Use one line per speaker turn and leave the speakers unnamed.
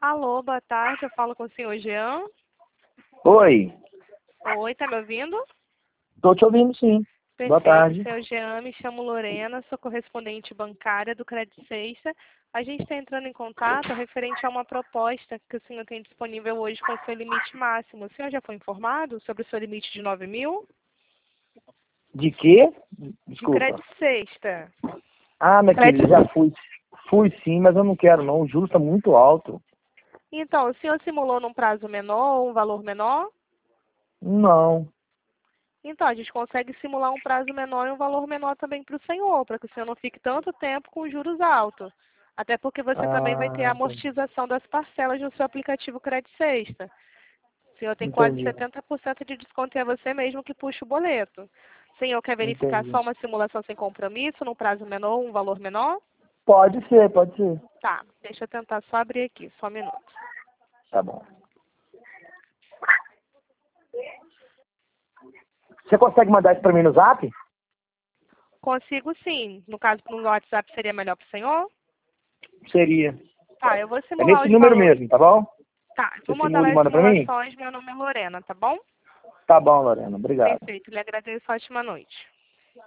Alô, boa tarde, eu falo com o senhor Jean.
Oi,
Oi, tá me ouvindo?
tô te ouvindo sim. Boa
Perfeito,
tarde.
senhor Jean, me chamo Lorena, sou correspondente bancária do Credit Sexta. A gente está entrando em contato referente a uma proposta que o senhor tem disponível hoje com o seu limite máximo. O senhor já foi informado sobre o seu limite de 9 mil?
De quê?
De
Desculpa.
Credit Sexta.
Ah, minha
Credit...
querida, já fui. Fui sim, mas eu não quero não. O juros está muito alto.
Então, o senhor simulou num prazo menor ou um valor menor?
Não.
Então, a gente consegue simular um prazo menor e um valor menor também para o senhor, para que o senhor não fique tanto tempo com juros altos. Até porque você também vai ter a
Entendi.
amortização das parcelas no seu aplicativo Credit Sexta. O senhor tem quase
Entendi.
70% de desconto e é você mesmo que puxa o boleto. O senhor quer verificar
Entendi.
só uma simulação sem compromisso, num prazo menor, um valor menor?
Pode ser, pode ser.
Tá, deixa eu tentar só abrir aqui, só um minuto.
Tá bom. Você consegue mandar isso para mim no Zap?
Consigo sim. No caso, no WhatsApp seria melhor para o senhor?
Seria.
Tá, eu vou
É
simular
nesse
os
número
valores.
mesmo, tá bom?
Tá,
Você
vou mandar
simula e
as
manda para mim?
simulações. Meu nome é Lorena, tá bom?
Tá bom, Lorena. Obrigado.
Perfeito, lhe agradeço. Ótima noite.